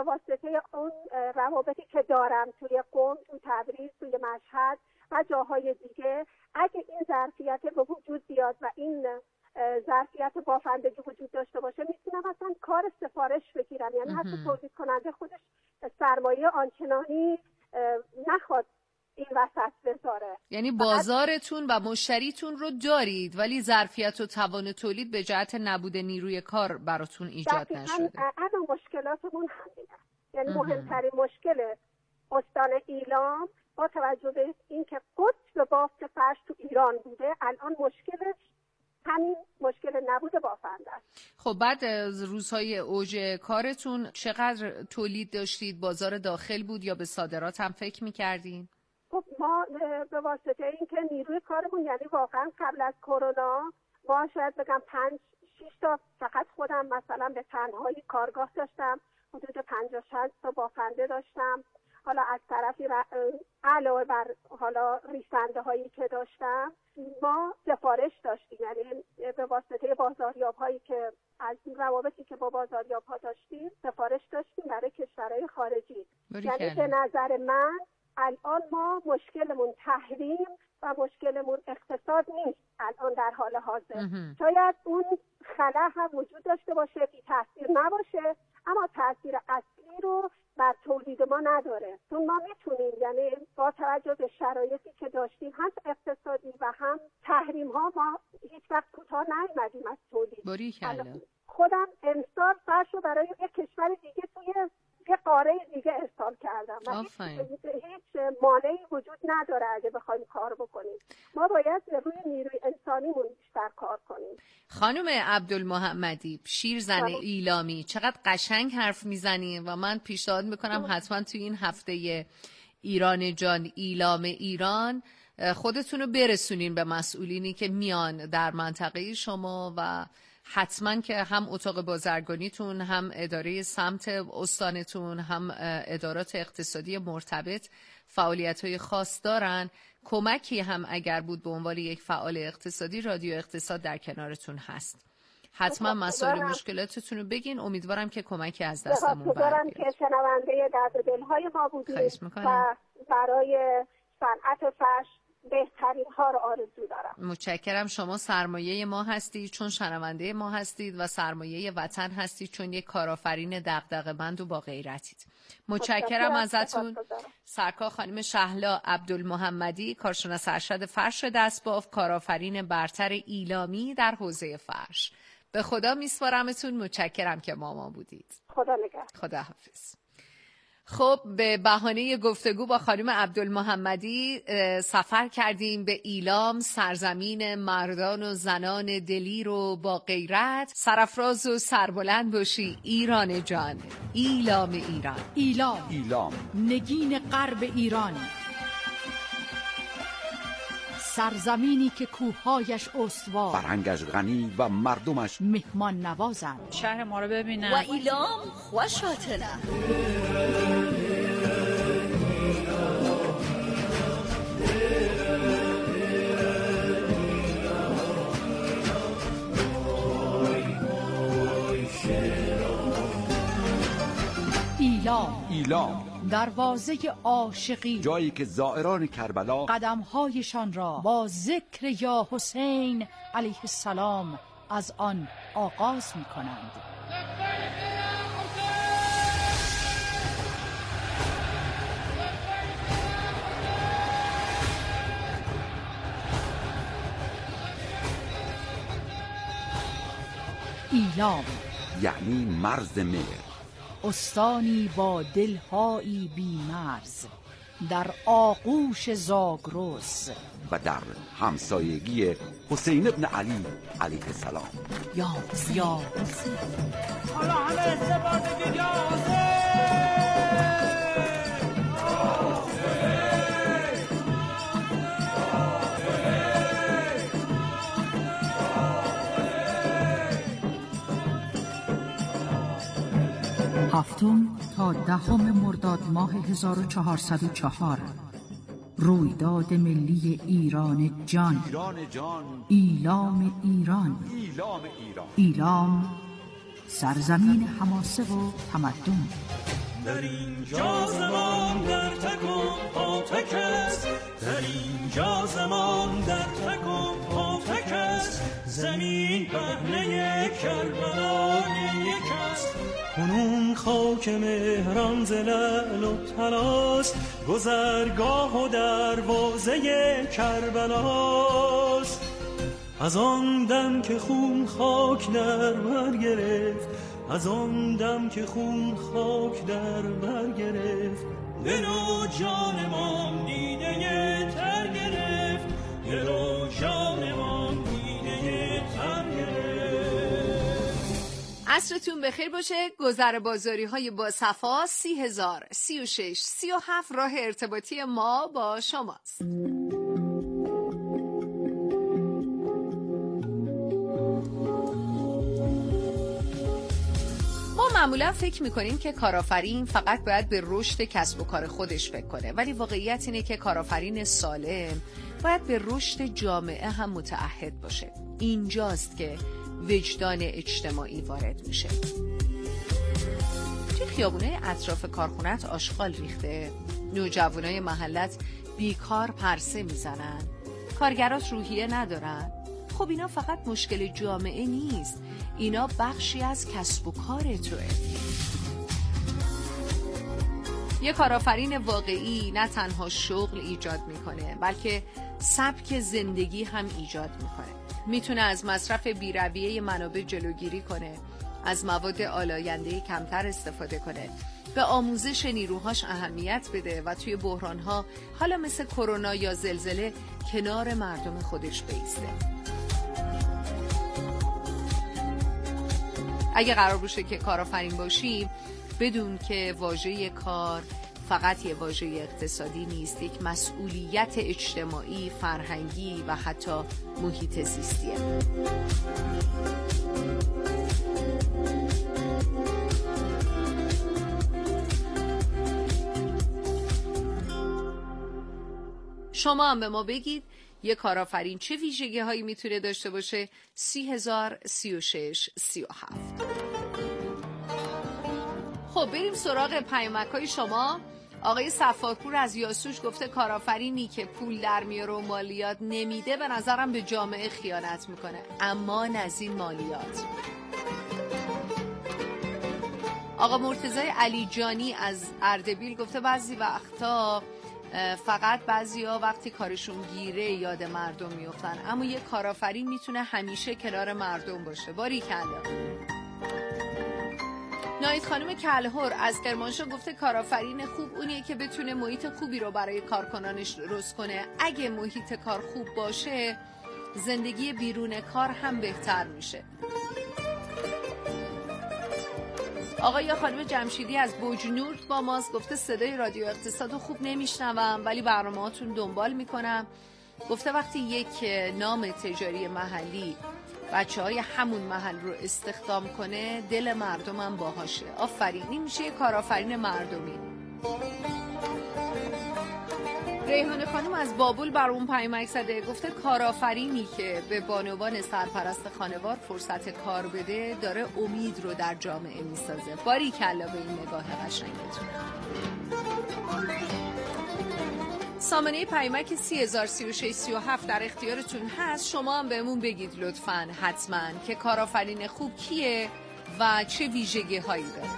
واسطه اون روابطی که دارم توی قم، توی تبریز، توی مشهد و جاهای دیگه، اگه این ظرفیت به وجود بیاد و این ظرفیت بافندگی وجود داشته باشه، میتونم اصلا کار سفارش بگیرم. یعنی حتی تولید کننده خودش سرمایه آنچنانی نخواد این وسط بذاره. یعنی بازارتون و مشتریتون رو دارید ولی ظرفیت و توان تولید به جهت نبود نیروی کار براتون ایجاد نشده. اما مشکلاتمون همینه. یعنی مهمترین مشکل استان ایلام با توجه به اینکه قطب بافت فرش تو ایران بوده، الان مشکلش همین مشکل نبود بافنده است. خب بعد روزهای اوج کارتون چقدر تولید داشتید؟ بازار داخل بود یا به صادرات هم فکر می‌کردین؟ خب ما به واسطه اینکه نیروی کارمون، یعنی واقعا قبل از کرونا ما شاید بگم 5-6 تا فقط خودم مثلا به تنهایی کارگاه داشتم، حدود 50-60 تا بافنده داشتم. حالا از طرفی علاوه بر حالا ریسنده هایی که داشتم، ما سفارش داشتیم. یعنی به واسطه بازاریاب هایی که از این روابطی که با بازاریاب ها داشتیم سفارش داشتیم برای کشورهای خارجی. یعنی به نظر من الان ما مشکلمون تحریم و مشکلمون اقتصاد نیست الان در حال حاضر. شاید اون خلا هم وجود داشته باشه، بی تاثیر نباشه، اما تاثیر اصلی رو بر تولید ما نداره. چون ما میتونیم، یعنی با توجه به شرایطی که داشتیم هم اقتصادی و هم تحریم ها، ما هیچ وقت کوتاه نیومدیم از تولید. خودم امسال فرش رو برای یک کشور دیگه توی یه قاره دیگه ارسال کردم و هیچ مانعی وجود نداره اگه بخوایم کار بکنیم. ما باید روی نیروی انسانیمون بیشتر کار کنیم. خانم عبدالمحمدی، شیرزن ایلامی، چقدر قشنگ حرف میزنین و من پیشنهاد میکنم حتما توی این هفته ایران جان، ایلام ایران، خودتون رو برسونین به مسئولینی که میان در منطقه شما و حتما که هم اتاق بازرگانیتون، هم اداره سمت استانتون، هم ادارات اقتصادی مرتبط فعالیت‌های خاص دارن. کمکی هم اگر بود به عنوان یک فعال اقتصادی، رادیو اقتصاد در کنارتون هست. حتما مسائل مشکلاتتون رو بگین. امیدوارم که کمکی از دستمون برگرده. که شنونده درد دل‌های ما بودید و برای صنعت فرش بهترین ها رو آرزو دارم. متشکرم. شما سرمایه ما هستید چون شنونده ما هستید و سرمایه وطن هستید چون یک کارآفرین دغدغه‌مند و با غیرتید. متشکرم ازتون. سرکار خانم شهلا عبدالمحمدی، کارشناس ارشد فرش دستباف، کارآفرین برتر ایلامی در حوزه فرش. به خدا میسپارمتون. متشکرم که ما بودید. خدا نگهدار. خدا حافظ. خب به بهانه گفتگو با خانم عبدالمحمدی سفر کردیم به ایلام، سرزمین مردان و زنان دلیر و با غیرت. سرافراز و سربلند باشی ایران جان، ایلام ایران. ایلام نگین غرب ایران، سرزمینی که کوههایش استوار، فرهنگش غنی و مردمش مهمان نوازند. شهر ما رو ببینن و ایلام خوشاتنه. ایلام دروازه عاشقی، جایی که زائران کربلا قدمهایشان را با ذکر یا حسین علیه السلام از آن آغاز می کنند. ایلام یعنی مرز مهر، استانی با دلهایی بی مرز در آغوش زاگرس و در همسایگی حسین ابن علی علیه السلام. یا حسین. حالا همه استفاده بگید یا حسین. هفتم تا دهم مرداد ماه 1404 رویداد ملی ایران جان، ایلام ایران. ایلام سرزمین حماسه و تمدن. در اینجا زمان در تک و پاتک است، در اینجا زمان در تک و پاتک است، زمین پهنه کربلای یک است. کنون خاک مهران ز لعل و طلاست، گذرگاه و دروازه کربلاست. از آن دم که خون خاک در بر گرفت، از آن دم که خون خاک در بر گرفت، دل و جانمان دیده تر گرفت، دل و جانمان دیده تر گرفت. عصرتون بخیر باشه. گذر بازاری های با صفا 30,000 36 37 راه ارتباطی ما با شماست. معمولا فکر میکنیم که کارآفرین فقط باید به رشد کسب و کار خودش فکر کنه، ولی واقعیت اینه که کارآفرین سالم باید به رشد جامعه هم متعهد باشه. اینجاست که وجدان اجتماعی وارد میشه. توی خیابونه اطراف کارخونت آشغال ریخته، نوجوانای محلت بیکار پرسه میزنن، کارگرات روحیه ندارن. خب اینا فقط مشکل جامعه نیست، اینا بخشی از کسب و کار توه. یه کارآفرین واقعی نه تنها شغل ایجاد میکنه، بلکه سبک زندگی هم ایجاد میکنه. میتونه از مصرف بی‌رویه منابع جلوگیری کنه، از مواد آلاینده کمتر استفاده کنه، به آموزش نیروهاش اهمیت بده و توی بحرانها حالا مثل کرونا یا زلزله کنار مردم خودش بایسته. اگه قرار باشه که کارآفرین باشیم، بدون که واژه کار فقط یه واژه اقتصادی نیست، یک مسئولیت اجتماعی، فرهنگی و حتی محیط زیستیه. شما هم به ما بگید یه کارآفرین چه ویژگی هایی میتونه داشته باشه. 30,000 36 37. خب بریم سراغ پیامک‌های شما. آقای صفارپور از یاسوش گفته کارآفرینی که پول در میاره و مالیات نمیده به نظرم به جامعه خیانت میکنه، اما از این مالیات. آقا مرتضی علی جانی از اردبیل گفته بعضی وقتا فقط بعضیا وقتی کارشون گیره یاد مردم میفتن، اما یه کارآفرین میتونه همیشه کنار مردم باشه. باریکلا. نایت خانم کلهر از کرمانشاه گفته کارآفرین خوب اونیه که بتونه محیط خوبی رو برای کارکنانش درست کنه. اگه محیط کار خوب باشه، زندگی بیرون کار هم بهتر میشه. آقا یا خانم جمشیدی از بوجنورد با ماست گفته صدای رادیو اقتصاد خوب نمیشنوم ولی برنامه‌هاتون دنبال میکنم. گفته وقتی یک نام تجاری محلی بچه‌های همون محل رو استخدام کنه، دل مردمم باهاشه. آفرین، این میشه یه کارآفرین مردمی. ریحانه خانم از بابل بر اون پیامک زده، گفته کارآفرینی که به بانوان سرپرست خانوار فرصت کار بده داره امید رو در جامعه میسازه. باریکلا به این نگاه قشنگتون. سامانه پیامک 30,000 36 37 در اختیارتون هست. شما هم بهمون بگید لطفاً حتما که کارآفرین خوب کیه و چه ویژگی هایی داره.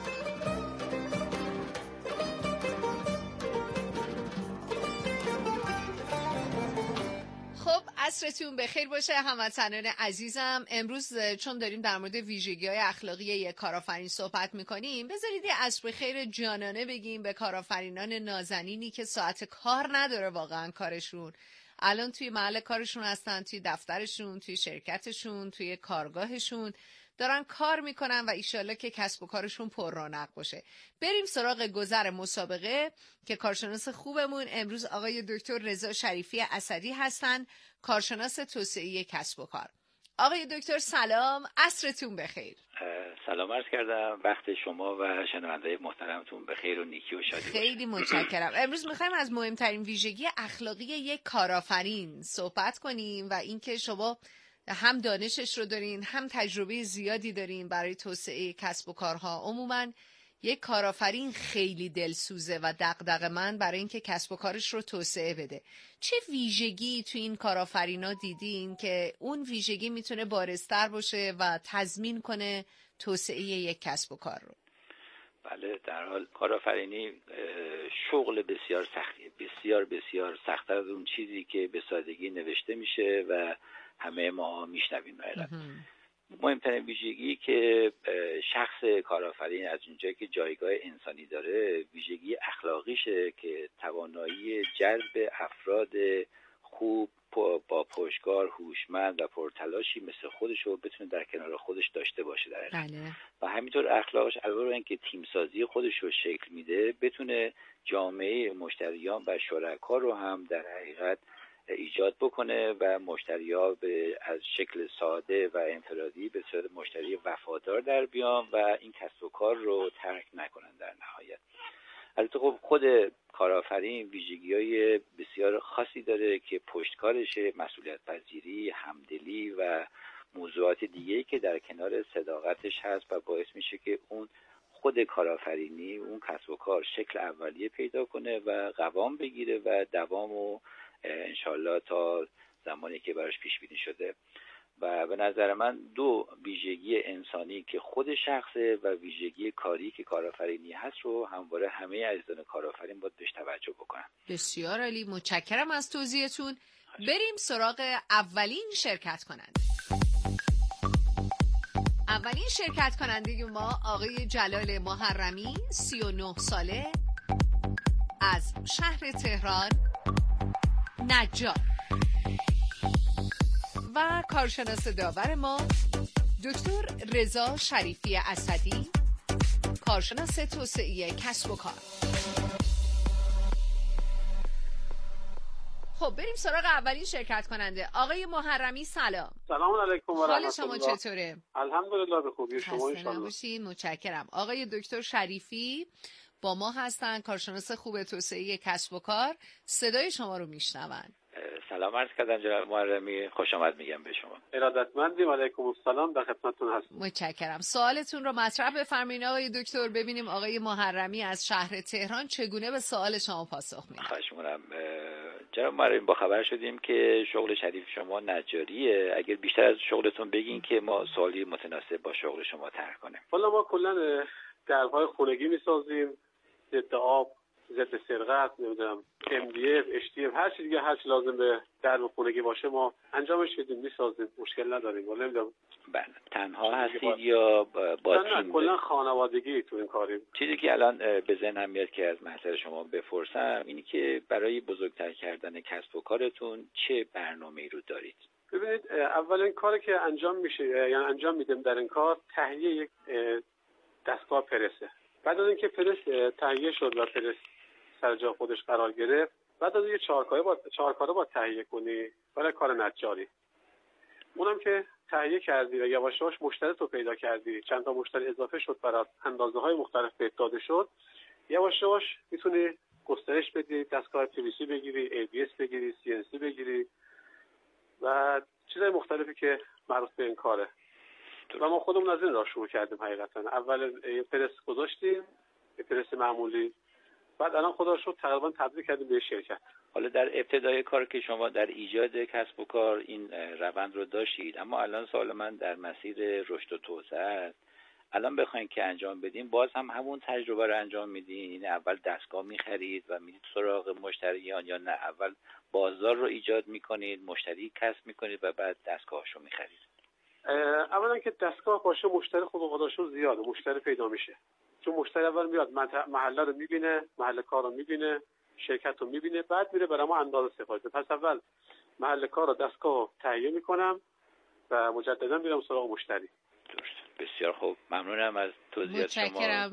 عصرتون بخیر باشه هموطنان عزیزم. امروز چون داریم در مورد ویژگی‌های اخلاقی یک کارآفرین صحبت می‌کنیم، بذارید یه عصر بخیر جانانه بگیم به کارآفرینان نازنینی که ساعت کار نداره واقعا کارشون. الان توی محل کارشون هستن، توی دفترشون، توی شرکتشون، توی کارگاهشون دارن کار میکنن و ایشالله که کسب و کارشون پر رونق باشه. بریم سراغ گذر مسابقه که کارشناس خوبمون امروز آقای دکتر رضا شریفی اسدی هستن، کارشناس توسعه کسب و کار. آقای دکتر سلام، عصرتون بخیر. سلام عرض کردم، وقت شما و شنونده محترمتون بخیر و نیکی و شادی باشه. خیلی متشکرم. امروز میخوایم از مهمترین ویژگی اخلاقی یک کارآفرین صحبت کنیم و اینکه شما هم دانشش رو دارین، هم تجربه زیادی دارین برای توسعه کسب و کارها. عموماً یک کارآفرین خیلی دلسوزه و دغدغه‌مند برای اینکه کسب و کارش رو توسعه بده. چه ویژگی تو این کارآفرینا دیدین که اون ویژگی میتونه بارزتر باشه و تضمین کنه توسعه یک کسب و کار رو؟ بله، در حال کارآفرینی شغل بسیار سختیه، بسیار بسیار سخت‌تر از اون چیزی که به سادگی نوشته میشه و همه ما میشنویم. مهمترین ویژگی که شخص کارآفرین از اونجایی که جایگاه انسانی داره، ویژگی اخلاقیشه که توانایی جذب افراد خوب با پشتکار، هوشمند و پرتلاشی مثل خودش رو بتونه در کنار خودش داشته باشه در حقیقت. و همینطور اخلاقش علاوه بر اینکه تیمسازی خودش رو شکل میده، بتونه جامعه مشتریان و شرکا رو هم در حقیقت ایجاد بکنه و مشتری‌ها از شکل ساده و انفرادی به صورت مشتری وفادار در بیان و این کسب و کار رو ترک نکنن در نهایت. البته خب خود کارآفرین ویژگی‌های بسیار خاصی داره که پشتکارشه، مسئولیت پذیری، همدلی و موضوعات دیگه‌ای که در کنار صداقتش هست و باعث میشه که اون خود کارآفرینی، اون کسب و کار شکل اولیه پیدا کنه و قوام بگیره و دوامو انشالله تا زمانی که براش پیش بینی شده. و به نظر من دو ویژگی انسانی که خود شخصه و ویژگی کاری که کارآفرینی هست رو همواره همه عزیزان کارآفرین باید بهش توجه بکنن. بسیار عالی، متشکرم از توضیحتون. بریم سراغ اولین شرکت کننده. اولین شرکت کننده ما آقای جلال محرمی، 39 ساله، از شهر تهران، نجار. و کارشناس داور ما دکتر رضا شریفی اسدی، کارشناس توسعه کسب و کار. خب بریم سراغ اولین شرکت کننده. آقای محرمی سلام. سلام علیکم و رحمت الله. حال شما چطوره؟ الحمدلله به خوبی. شما ان شاء الله؟ متشکرم. آقای دکتر شریفی با ما هستن، کارشناس خوب توسعه کسب و کار. صدای شما رو میشنون. سلام عرض کردم جناب محرمی، خوش آمد میگم به شما. ارادتمندیم. علیکم السلام، در خدمتتون هستم. متشکرم. سوالتون رو مطرح بفرمایید آقای دکتر، ببینیم آقای محرمی از شهر تهران چگونه به سوال شما پاسخ میدن. خواهش می‌کنم. جناب محرمی با خبر شدیم که شغل شریف شما نجاریه. اگر بیشتر از شغلتون بگین که ما سوالی متناسب با شغل شما طرح کنیم. والا ما کلا درهای خونگی میسازیم، ضد آب، ضد سرقت، نمیدونم MDF، HDF، هر چیزی دیگه هر چی لازم به درب خونگی باشه ما انجامش میدیم، میسازیم، مشکل نداریم. ولی نمیدونم بله تنها هستید یا با تیم؟ کلا خانوادگی تو این کاریم. چیزی که الان به ذهنم میاد که از محضر شما بپرسم اینی که برای بزرگتر کردن کسب و کارتون چه برنامه‌ای رو دارید؟ ببینید، اولین کاری که انجام میشه، یعنی انجام میدیم در این کار، تهیه یک دستگاه پرسه. بعد از اینکه پرس تهیه شد و پرس سر جا خودش قرار گرفت، بعد از اینکه چهارکاره با تهیه کنی برای کار نجاری، اونم که تهیه کردی و یواش یواش مشتری تو پیدا کردی، چند تا مشتری اضافه شد، برات اندازه‌های مختلف بهت داده شد، یواش یواش میتونی گسترش بدی، دستگاه PVC بگیری، ABS بگیری، CNC بگیری و چیزهای مختلفی که مربوط به این کاره. و ما خودمون از این راه شروع کردیم. حقیقتا اول یه پرس گذاشتیم، یه پرس معمولی، بعد الان خدا رو شکر تقریبا تبدیل کردیم به شرکت. حالا در ابتدای کار که شما در ایجاد کسب و کار این روند رو داشتید، اما الان سوال من در مسیر رشد و توسعه است. الان بخواید که انجام بدین، باز هم همون تجربه رو انجام میدین؟ یعنی اول دستگاه میخرید و میرید سراغ مشتریان، یا نه اول بازار رو ایجاد میکنید، مشتری کسب میکنید و بعد دستگاهشو میخرید؟ اولا که دستگاه باشه، مشتری خود خودشون زیاده، مشتری پیدا میشه. چون مشتری اول میاد محله رو میبینه، محل کار رو میبینه، شرکت رو میبینه، بعد میره برای ما اندازه سفارش. پس اول محل کار رو دستگاه تهیه میکنم و مجددا میرم سراغ مشتری. درست. بسیار خوب، ممنونم از توضیحات شما. متشکرم.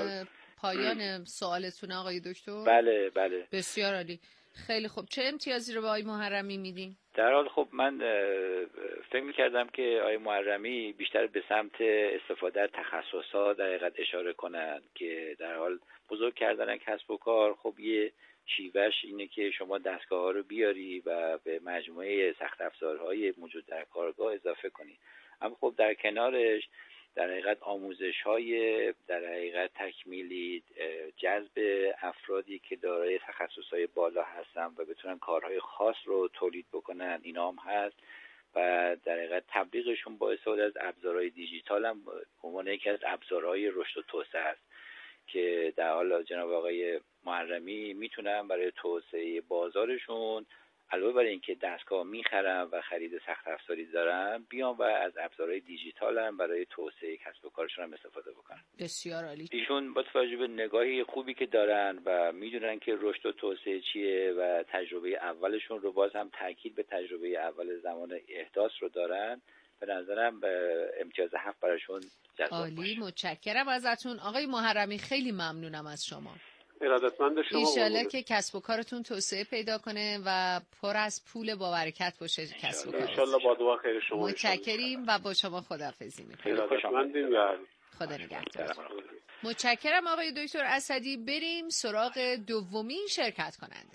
پایان سوالتون آقای دکتر؟ بله بله. بسیار عالی. خیلی خوب. چه امتیازی رو به آقای محرمی میدین؟ در حال خب من فکر می‌کردم که آقای محرمی بیشتر به سمت استفاده از تخصصات در حقیقت اشاره کنند که در حال بزرگ کردن کسب و کار خب یه شیوهش اینه که شما دستگاه‌ها رو بیاری و به مجموعه سخت افزارهای موجود در کارگاه اضافه کنی. اما خب در کنارش در حقیقت آموزش‌های در حقیقت تکمیلی، جذب افرادی که دارای تخصص‌های بالا هستن و بتونن کارهای خاص رو تولید بکنن، اینا هم هست و در حقیقت تبلیغشون با استفاده از ابزارهای دیجیتال هم به عنوان یکی از ابزارهای رشد و توسعه است که در حال جناب آقای محرمی میتونن برای توسعه بازارشون علاوه بر اینکه دستگاه میخرن و خرید سخت افزاری دارن، بیان و از ابزارهای دیجیتال هم برای توسعه کسب و کارشون هم استفاده بکنن. بسیار عالی. ایشون با توجه به نگاهی خوبی که دارن و میدونن که رشد و توسعه چیه و تجربه اولشون رو باز هم تاکید به تجربه اول زمان احداث رو دارن، به نظرم امتیاز 7 براشون جذاب عالی باشه. متشکرم ازتون آقای محرمی، خیلی ممنونم از شما. ارادتمند شما. ایشالله که کسب و کارتون توسعه پیدا کنه و پر از پول با برکت باشه کسب و کار. انشالله با دعا خیر شما. متشکریم و با شما خداحافظی می‌کنم. ارادتمندیم و خدا نگهدار. متشکرم آقای دکتر اسدی. بریم سراغ دومین شرکت کننده.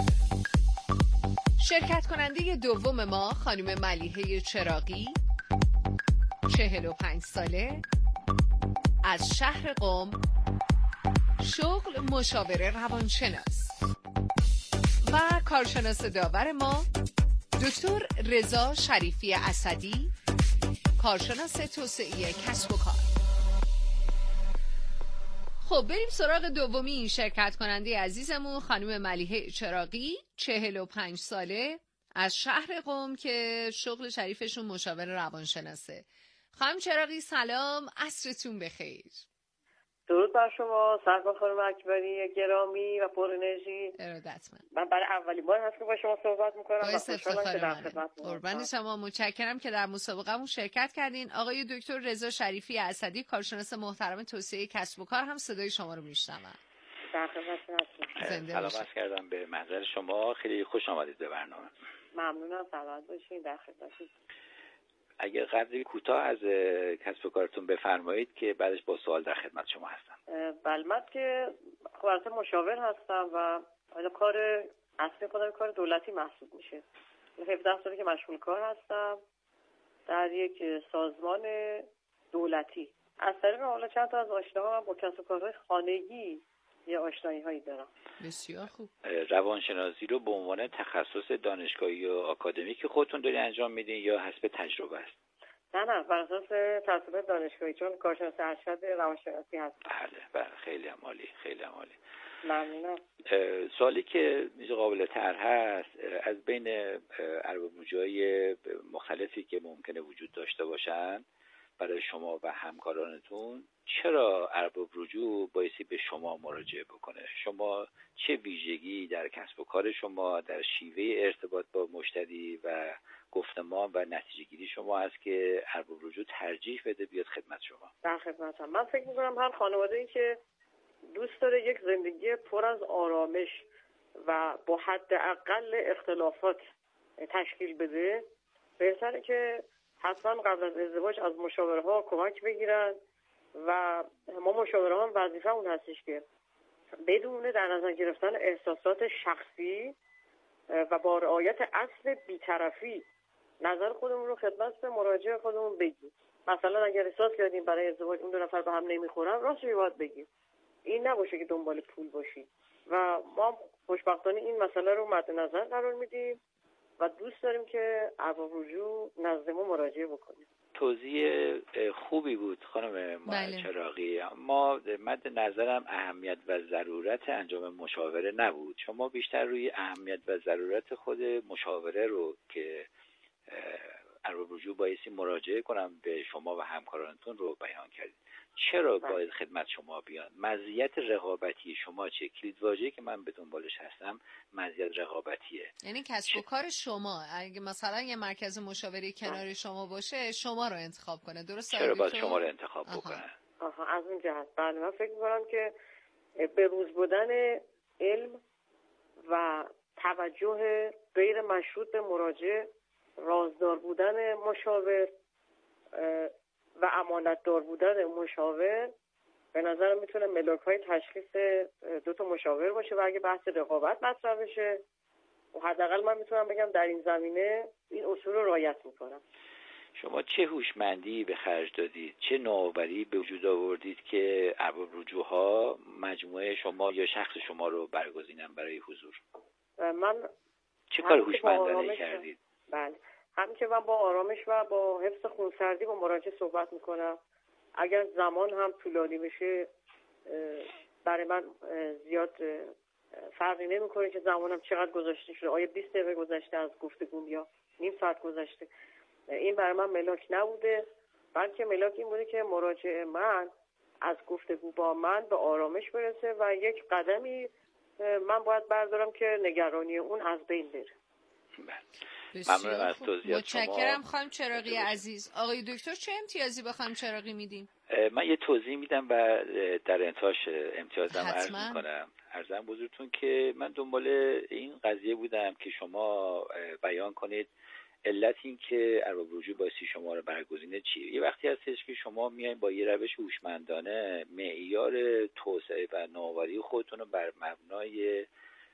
شرکت کننده دوم ما خانم ملیحه چراغی، 45 ساله، از شهر قم، شغل مشاور روانشناس و کارشناس داور ما دکتر رضا شریفی اسدی، کارشناس توسعه کسب و کار. خب بریم سراغ دومی این شرکت کننده عزیزمون خانم ملیحه چراغی، 45 ساله، از شهر قم که شغل شریفشون مشاور روانشناسه. خانم چراغی سلام، عصرتون بخیر. درود بر شما سرکار خانم اکبری گرامی و پر انرژی. ارادتمند. من برای اولین بار هست که با شما صحبت میکنم و خوشحالم که در خدمتتونم. قربان شما، متشکرم که در مسابقه‌مون شرکت کردین. آقای دکتر رضا شریفی اسدی، کارشناس محترم توسعه کسب و کار، هم صدای شما رو میشنوم. در خدمتتون هستم. سلام کردم به محضر شما، خیلی خوش آمدید به برنامه. ممنونم، سلامت باشین. در خدمتتون. اگر قدری کوتاه از کسب و کارتون بفرمایید که بعدش با سوال در خدمت شما هستم. بله، من که خب البته مشاور هستم و حالا کار اصلی خودم کار دولتی محسوب میشه. 17 ساله که مشغول کار هستم در یک سازمان دولتی. از طریق حالا چند تا از آشناها من با کسب و کارهای خانگی یه آشنایی‌هایی دارم. بسیار خوب. روانشناسی رو به عنوان تخصص دانشگاهی و آکادمیک خودتون داری انجام میدین یا حسب تجربه است؟ نه بر اساس تحصیلات دانشگاهی، چون کارشناس ارشد روانشناسی هستم. بله خیلی عالی، خیلی عالی. ممنونم. سوالی که قابل طرح هست، از بین ارباب رجوعی مختلفی که ممکنه وجود داشته باشن برای شما و همکارانتون، چرا ارباب رجوع بایستی به شما مراجعه بکنه؟ شما چه ویژگی در کسب و کار شما، در شیوه ارتباط با مشتری و گفتمان و نتیجه گیری شما هست که ارباب رجوع ترجیح بده بیاد خدمت شما؟ در خدمتم. من فکر می‌کنم هر خانواده‌ای که دوست داره یک زندگی پر از آرامش و با حداقل اختلافات تشکیل بده، بهتره که حتما قبل از ازدواج از مشاورها کمک بگیرن و ما مشاورها هم وظیفه اون هستش که بدون در نظر گرفتن احساسات شخصی و با رعایت اصل بی‌طرفی نظر خودمون رو خدمت به مراجع خودمون بگیم. مثلا اگر احساس کردیم برای ازدواج اون دو نفر به هم نمیخورن، راستش باید بگیم. این نباشه که دنبال پول باشیم و ما خوشبختانه این مسئله رو مد نظر قرار میدیم و دوست داریم که ارباب رجوع نزد ما مراجعه بکنیم. توضیح خوبی بود خانم چراغی. ما مد نظرم اهمیت و ضرورت انجام مشاوره نبود. شما بیشتر روی اهمیت و ضرورت خود مشاوره رو که ارباب رجوع بایستی مراجعه کنم به شما و همکارانتون رو بیان کردید. چرا باید خدمت شما بیان؟ مزیت رقابتی شما چه؟ کلیدواژه‌ای که من به دنبالش هستم مزیت رقابتیه. یعنی کسب و کار شما اگه مثلا یه مرکز مشاوره کنار شما باشه، شما رو انتخاب کنه، درسته؟ چرا باید شما رو انتخاب بکنه؟ از اون جهت. بله، من فکر می‌کنم که به روز بودن علم و توجه غیر مشروط به مراجع، رازدار بودن مشاور و امانتدار بودن مشاور به نظر میتونه ملاک‌های تشخیص دو تا مشاور باشه و اگه بحث رقابت مطرح بشه و حداقل من میتونم بگم در این زمینه این اصول رو رعایت میکنم. شما چه هوشمندی به خرج دادید، چه نوآوری به وجود آوردید که ارباب‌رجوع‌ها مجموعه شما یا شخص شما رو برگزینن برای حضور؟ من چه کار هوشمندانه کردید؟ بله، همین که من با آرامش و با حفظ خونسردی با مراجع صحبت میکنم. اگر زمان هم طولانی بشه برای من زیاد فرقی نمیکنه که زمانم چقدر گذشته شده، آیا 20 دقیقه گذشته از گفتگو یا نیم ساعت گذشته. این برای من ملاک نبوده، بلکه ملاک این بوده که مراجع من از گفتگو با من به آرامش برسه و یک قدمی من باید بردارم که نگرانی اون از بین بره. ممنونم از توضیحات شما. متشکرم خانم چراغی عزیز. آقای دکتر چه امتیازی به خانم چراغی میدیم؟ من یه توضیح میدم و در انتهاش امتیازم عرض میکنم. عرضم بزرگتون که من دنبال این قضیه بودم که شما بیان کنید علت این که ارباب رجوع بایستی شما رو برگزینه چیه. یه وقتی هستش که شما میایین با یه روش هوشمندانه معیار توسعه و نوآوری خودتون رو بر مبنای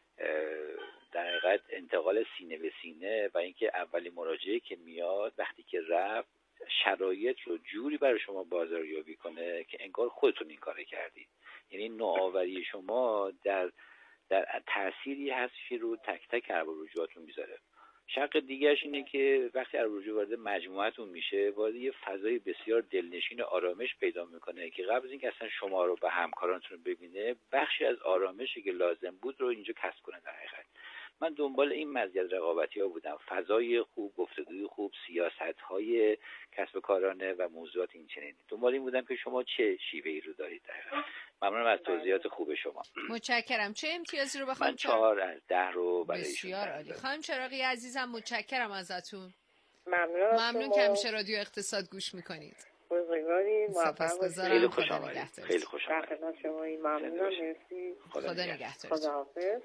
در حقیقت انتقال سینه به سینه و اینکه اولی مراجعه که میاد وقتی که رفت شرایط رو جوری برای شما بازاریابی کنه که انگار خودتون این کار کردید. یعنی نوآوری شما در تأثیری هست که رو تک تک ارباب رجوعاتون میذاره. شق دیگرش اینه که وقتی ارباب رجوع وارد مجموعتون میشه وارد یه فضای بسیار دلنشین آرامش پیدا میکنه که قبل از اینکه اصلا شما رو به همکارانتون رو ببینه بخشی از آرامشی که لازم بود رو اینجا کسب کنه. در حقیقت من دنبال این مزیت رقابتی ها بودم، فضای خوب، گفتگوی خوب، سیاست های کسب کارانه و موضوعات این چنینی. دنبال این بودم که شما چه شیوه ای رو دارید. ممنونم از توضیحات خوب شما. متشکرم. چه امتیازی رو بخوام؟ من 4 از 10 رو برای بسیار عالی. خانم چراغی عزیزم متشکرم ازتون. ممنون که همیشه رادیو اقتصاد گوش میکنید. بزرگواری سپاسگزارم. خیلی خوش آمدید. خیلی خوش آمدید. ممنونم. مرسی. خدا نگهدار. خداحافظ.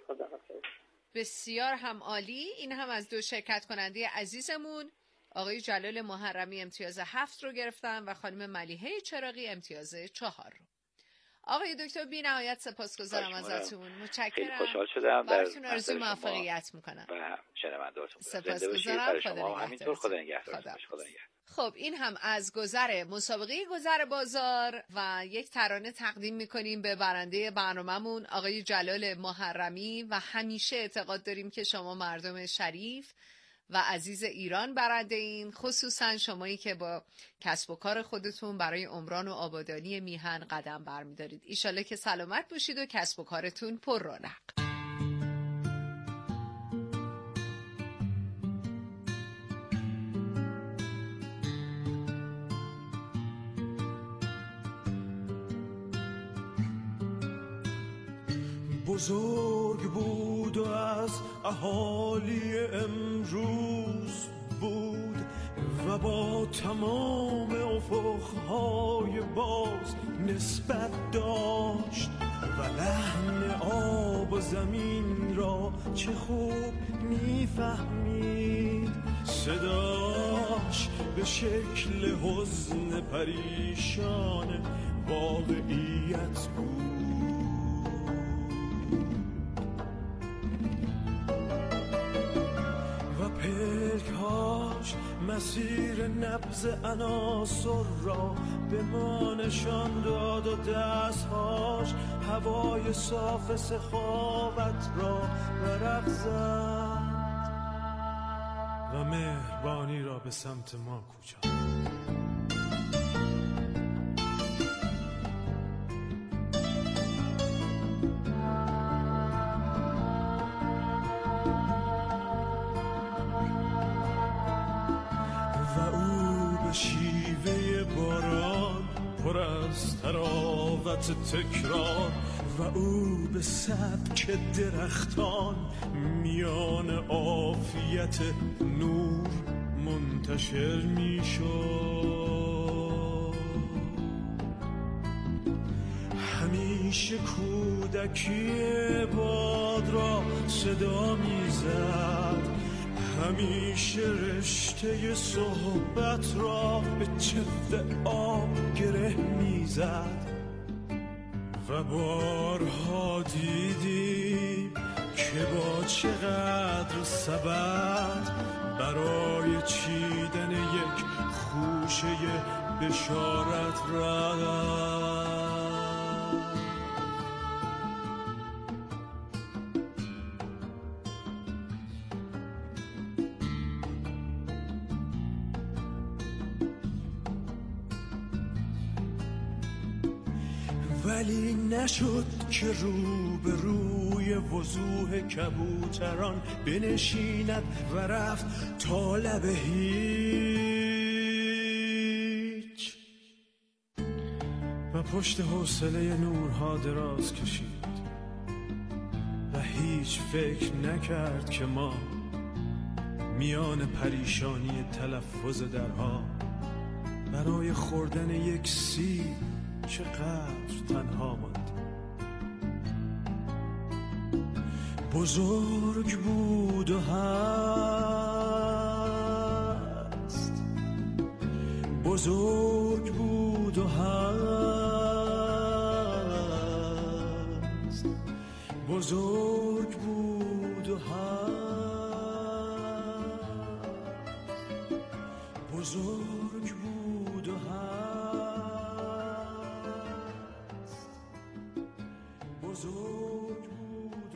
بسیار هم عالی. این هم از 2 شرکت کننده عزیزمون، آقای جلال محرمی امتیاز 7 رو گرفتن و خانم ملیحه چراغی امتیاز 4 رو. آقای دکتر بی نهایت سپاسگزارم ازتون. متشکرم. خیلی خوشحال شدم. براتون آرزوی موفقیت میکنم. و شنونده‌هاتون. سپاسگزارم. خدا همینطور. خدا نگهدار. خب این هم از مسابقه گذر بازار و یک ترانه تقدیم میکنیم به برنده برنامه‌مون آقای جلال محرمی و همیشه اعتقاد داریم که شما مردم شریف و عزیز ایران برنده این، خصوصا شمایی که با کسب و کار خودتون برای عمران و آبادانی میهن قدم برمیدارید. ایشالله که سلامت باشید و کسب و کارتون پر رونق. بزرگ بود و از اهالی امروز بود و با تمام افقهای باز نسبت داشت و لحن آب و زمین را چه خوب میفهمید. صداش به شکل حزن پریشان واقعیت بود مسیر نبض عناصر را به ما نشان داد و دستهاش هوای صاف سخاوت را ورق زد و مهربانی را به سمت ما کوچاند. تکرار و او به سبک درختان میان عافیت نور منتشر میشد. همیشه کودکی باد را صدا میزد، همیشه رشته صحبت را به چفت آب گره میزد و بارها دیدیم که با چقدر سبد برای چیدن یک گوشه بشارت رفت. ولی نشد که رو به روی وضوح کبوتران بنشیند و رفت تا لب هیچ و پشت حوصله نورها دراز کشید و هیچ فکر نکرد که ما میان پریشانی تلفظ درها برای خوردن یک سیب چقدر تنها ماند. بزرگ بود و هست، بزرگ بود و هست، بزرگ بود و هست، بزرگ بود و هست، بزرگ بود و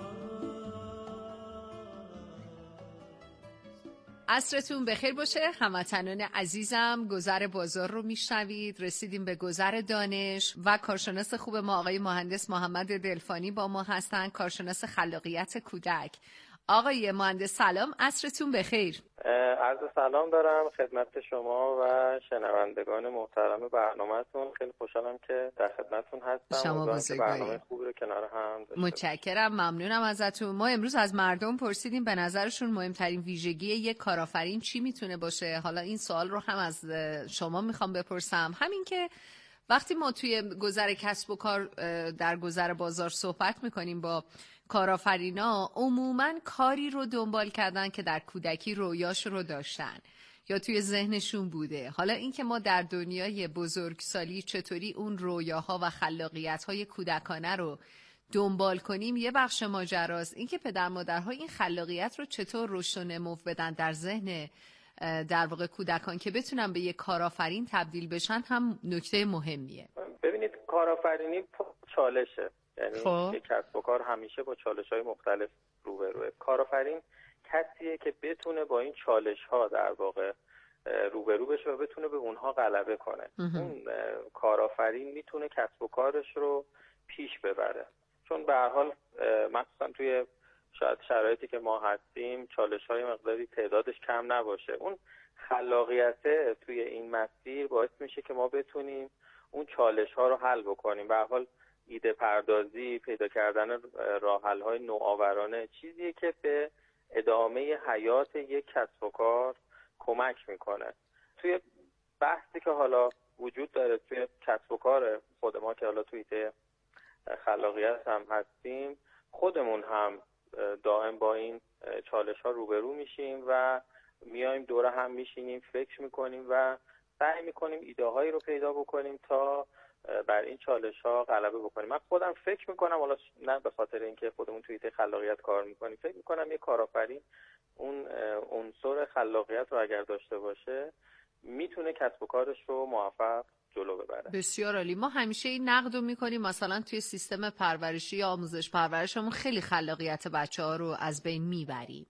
هست. عصرتون بخیر باشه هموطنان عزیزم. گذر بازار رو میشنوید. رسیدیم به گذر دانش و کارشناس خوب ما آقای مهندس محمد دلفانی با ما هستن، کارشناس خلاقیت کودک. آقای مهندس سلام، عصرتون بخیر. عرض سلام دارم خدمت شما و شنوندگان محترم برنامه‌تون. خیلی خوشحالم که در خدمتتون هستم. شما بزرگواری. برنامه خوبی رو کنار هم داشته. متشکرم، ممنونم ازتون. ما امروز از مردم پرسیدیم به نظرشون مهمترین ویژگی یک کارآفرین چی میتونه باشه. حالا این سوال رو هم از شما میخوام بپرسم. همین که وقتی ما توی گذر کسب و کار در گذر بازار صحبت میکنیم با کارآفرینا، عموماً کاری رو دنبال کردن که در کودکی رویاش رو داشتن یا توی ذهنشون بوده. حالا اینکه ما در دنیای بزرگسالی چطوری اون رویاها و خلاقیت‌های کودکانه رو دنبال کنیم یه بخش ماجراست. اینکه پدر مادرها این خلاقیت رو چطور رشد و نمو بدن در ذهن در واقع کودکان که بتونن به یک کارآفرین تبدیل بشن هم نکته مهمیه. ببینید کارآفرینی چالشه، یعنی یک کسب و کار همیشه با چالش‌های مختلف روبروه. کارآفرین کسیه که بتونه با این چالش‌ها در واقع روبرو بشه و بتونه به اونها غلبه کنه. اون کارآفرین میتونه کسب و کارش رو پیش ببره، چون به هر حال مثلا توی شاید شرایطی که ما هستیم چالش‌های مقداری تعدادش کم نباشه. اون خلاقیت توی این مسیر باعث میشه که ما بتونیم اون چالش‌ها رو حل بکنیم. به هر حال ایده پردازی، پیدا کردن راه حل‌های نوآورانه چیزیه که به ادامه حیات یک کسب و کار کمک میکنه. توی بحثی که حالا وجود داره توی کسب و کار خود ما که حالا توی ایده خلاقیت هم هستیم، خودمون هم دائم با این چالش‌ها روبرو میشیم و میایم دوره هم میشینیم، فکر میکنیم و سعی میکنیم ایده هایی رو پیدا بکنیم تا بر این چالش‌ها غلبه بکنیم. من خودم فکر میکنم، حالا نه به خاطر اینکه خودمون توی ایده خلاقیت کار میکنیم، فکر میکنم یک کارآفرین اون عنصر خلاقیت رو اگر داشته باشه میتونه کسب و کارش رو موفق جلو ببره. بسیار عالی. ما همیشه این نقد رو میکنیم مثلا توی سیستم پرورشی یا آموزش پرورشمون خیلی خلاقیت بچه‌ها رو از بین میبریم.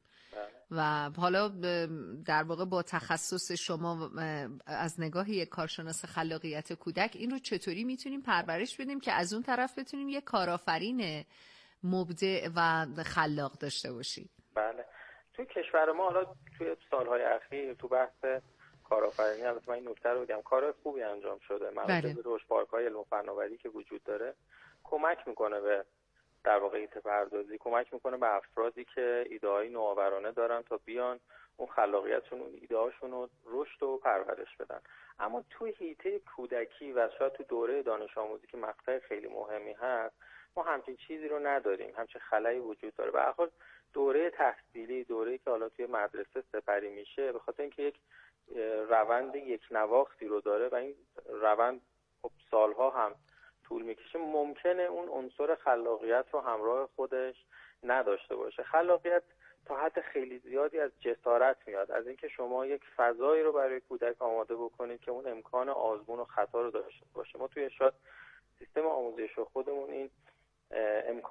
و حالا در واقع با تخصص شما از نگاه یک کارشناس خلاقیت کودک این رو چطوری میتونیم پرورش بدیم که از اون طرف بتونیم یک کارآفرین مبدع و خلاق داشته باشیم؟ بله، توی کشور ما حالا توی سالهای اخیر تو بحث کارآفرینی البته من این نکته رو بگم، کار خوبی انجام شده. مراکز رشد پارک‌های علم و فناوری که وجود داره کمک میکنه به در واقع ایده پردازی، کمک میکنه به افرادی که ایده‌های نوآورانه دارن تا بیان اون خلاقیتشون، اون ایده‌هاشون رو رشد و پرورش بدن. اما توی حیطه کودکی و شاید تو دوره دانش آموزی که مقطع خیلی مهمی هست، ما همچین چیزی رو نداریم، همچین خلایی وجود داره. به هر حال دوره تحصیلی، دوره‌ای که حالا توی مدرسه سپری میشه، به خاطر اینکه یک روند یک نواختی رو داره و این روند سالها هم طول میکشه، ممکنه اون عنصر خلاقیت رو همراه خودش نداشته باشه. خلاقیت تا حد خیلی زیادی از جسارت میاد، از اینکه شما یک فضایی رو برای کودک آماده بکنید که اون امکان آزمون و خطا رو داشته باشه. ما توی ارشاد سیستم آموزش خودمون این امکان